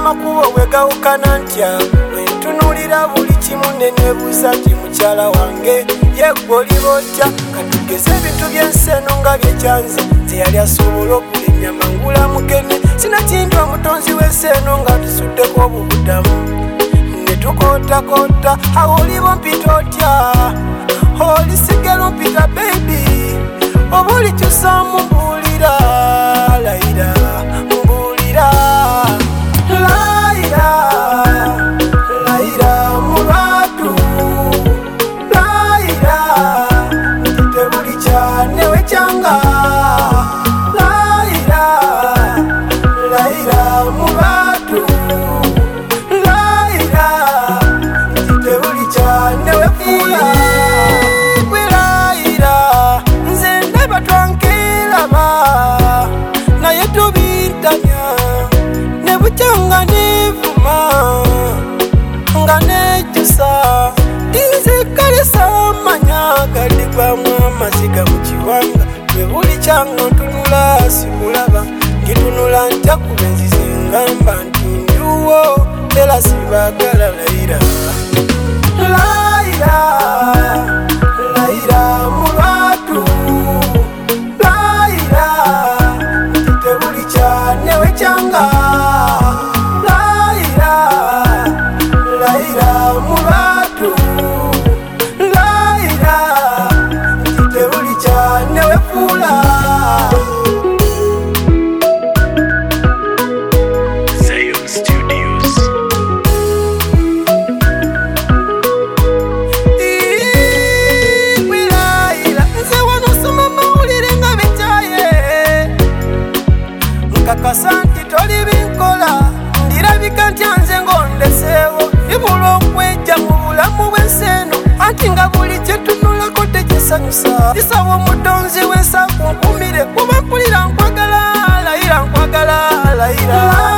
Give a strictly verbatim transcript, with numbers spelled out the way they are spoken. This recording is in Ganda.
amakubo wegawukana ntya wentunulira buli kimu nenebuuza ti mukyala wange yeggwoliba otya katugeze ebintu byensi eno nga byekyanze teyali asobola okula ennyama ngula mukene sinakindi omutonzi w'ensi eno nga tusuddeko obubudamu netukootakoota awo olibo mpita otya olisigero mpita bebi oba olikyusa mumbuulira layira mbuulira layira layira mu lwatu layira mpite buli kyanewe kyanga layira layira mu lwatu layira mpite buli kyanewe fuula naye tubintanya nebukyanga nevuma nga nejjusa tinzikalisa amanya galigwamu amaziga mu kiwanga bwebuli kyanga ntunula sikulaba ngitunula ntya kuba enzizi ngamba nti njuwo era sibagala layira layira layira mu lwatu newe kyanga layira layira mu lwatu layira mpite buli kyanewe fuula Zion Studios. Iiii layira nze wano soma mawulire nga bekyaye kakasa nti toli binkola ndirabika ntya nze ngondeseewo ibula okwejja mu bulamu bw'ensi eno anti nga buli kyetunulako tekisanyusa isaba omutonzi w'ensi akunkumire kuba mpulira nkwagala layira nkwagala layira